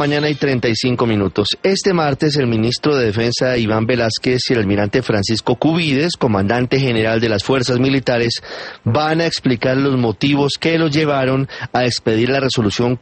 Mañana y 35 minutos. Este martes el ministro de Defensa Iván Velásquez y el almirante Francisco Cubides, comandante general de las fuerzas militares, van a explicar los motivos que los llevaron a expedir la resolución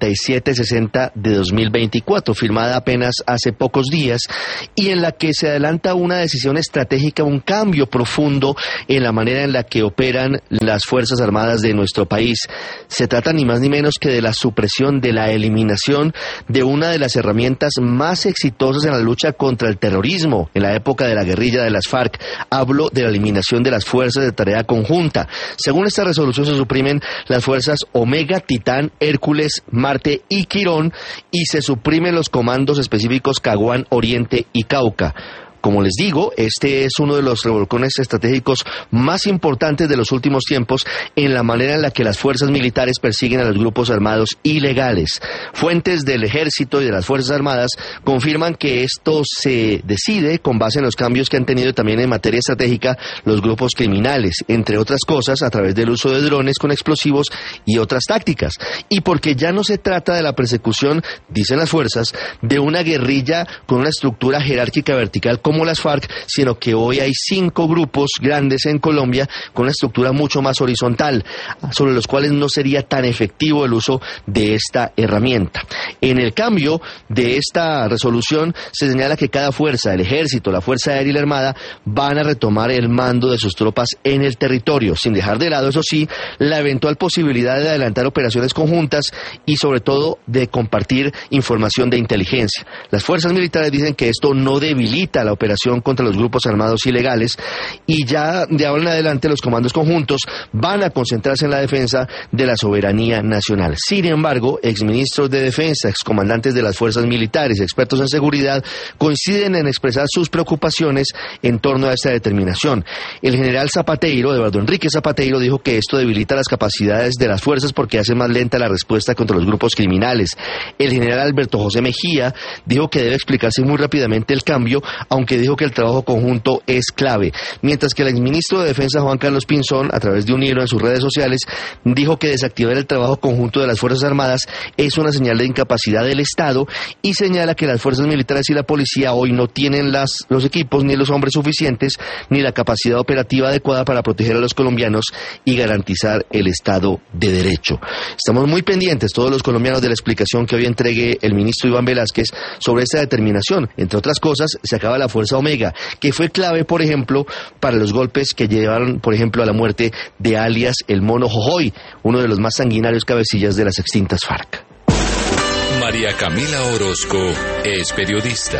4760 de 2024, firmada apenas hace pocos días, y en la que se adelanta una decisión estratégica, un cambio profundo en la manera en la que operan las Fuerzas Armadas de nuestro país. Se trata ni más ni menos que de la supresión, de la eliminación de una de las herramientas más exitosas en la lucha contra el terrorismo en la época de la guerrilla de las FARC. Hablo de la eliminación de las fuerzas de tarea conjunta. Según esta resolución se suprimen las fuerzas Omega, Titán, Hércules, Marte y Quirón, y se suprimen los comandos específicos Caguán, Oriente y Cauca. Como les digo, este es uno de los revolcones estratégicos más importantes de los últimos tiempos en la manera en la que las fuerzas militares persiguen a los grupos armados ilegales. Fuentes del Ejército y de las Fuerzas Armadas confirman que esto se decide con base en los cambios que han tenido también en materia estratégica los grupos criminales, entre otras cosas a través del uso de drones con explosivos y otras tácticas. Y porque ya no se trata de la persecución, dicen las fuerzas, de una guerrilla con una estructura jerárquica vertical como las FARC, sino que hoy hay 5 grupos grandes en Colombia con una estructura mucho más horizontal, sobre los cuales no sería tan efectivo el uso de esta herramienta. En el cambio de esta resolución se señala que cada fuerza, el Ejército, la Fuerza Aérea y la Armada, van a retomar el mando de sus tropas en el territorio, sin dejar de lado, eso sí, la eventual posibilidad de adelantar operaciones conjuntas y sobre todo de compartir información de inteligencia. Las fuerzas militares dicen que esto no debilita la operación contra los grupos armados ilegales, y ya de ahora en adelante los comandos conjuntos van a concentrarse en la defensa de la soberanía nacional. Sin embargo, exministros de defensa, excomandantes de las fuerzas militares, expertos en seguridad, coinciden en expresar sus preocupaciones en torno a esta determinación. El general Zapateiro, Eduardo Enrique Zapateiro, dijo que esto debilita las capacidades de las fuerzas porque hace más lenta la respuesta contra los grupos criminales. El general Alberto José Mejía dijo que debe explicarse muy rápidamente el cambio, aunque dijo que el trabajo conjunto es clave, mientras que el exministro de Defensa Juan Carlos Pinzón, a través de un hilo en sus redes sociales, dijo que desactivar el trabajo conjunto de las Fuerzas Armadas es una señal de incapacidad del Estado, y señala que las fuerzas militares y la policía hoy no tienen los equipos ni los hombres suficientes ni la capacidad operativa adecuada para proteger a los colombianos y garantizar el Estado de Derecho. Estamos muy pendientes todos los colombianos de la explicación que hoy entregue el ministro Iván Velásquez sobre esta determinación. Entre otras cosas, se acaba la Fuerza Omega, que fue clave, por ejemplo, para los golpes que llevaron, por ejemplo, a la muerte de alias el Mono Jojoy, uno de los más sanguinarios cabecillas de las extintas FARC. María Camila Orozco es periodista.